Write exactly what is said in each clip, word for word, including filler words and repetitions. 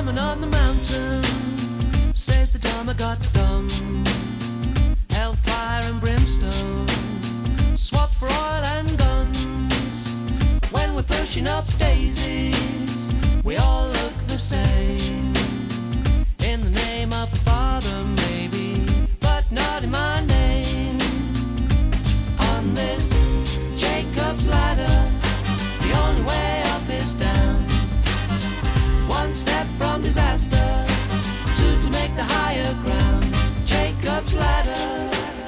coming on the mountain, says the dumb I got dumb. Hellfire and brimstone, swap for oil and guns. When we're pushing up daisies, we all look the same. In the name of the Father, maybe, but not in my name. On this Jacob's ladder, the only way up is down. One step from disaster, two to make the higher ground. Jacob's ladder.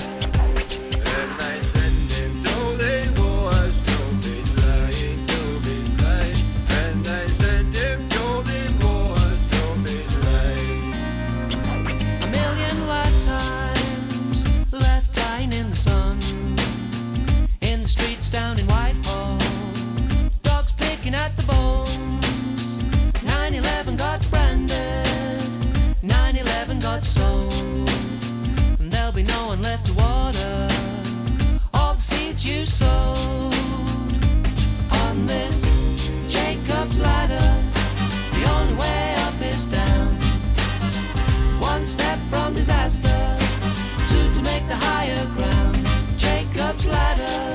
At the bones, nine eleven got branded, nine eleven got sold, and there'll be no one left to water all the seeds you sowed. On this Jacob's ladder, the only way up is down. One step from disaster, two to make the higher ground. Jacob's ladder.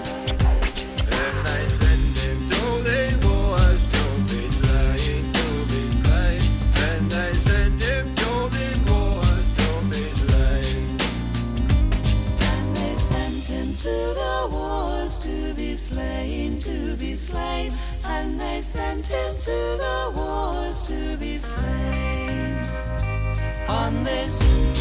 Slain, to be slain, and they sent him to the wars to be slain. On this